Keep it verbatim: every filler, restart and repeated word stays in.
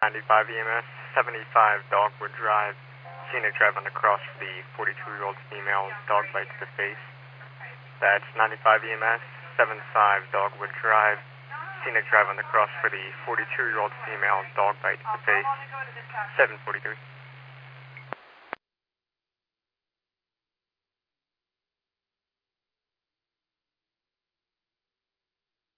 ninety-five E M S, seventy-five Dogwood Drive. Seen a drive on the cross for the forty-two-year-old female, dog bite to the face. That's ninety-five E M S, seventy-five Dogwood Drive. Seen a drive on the cross for the forty-two-year-old female, dog bite to the face. seven forty-three.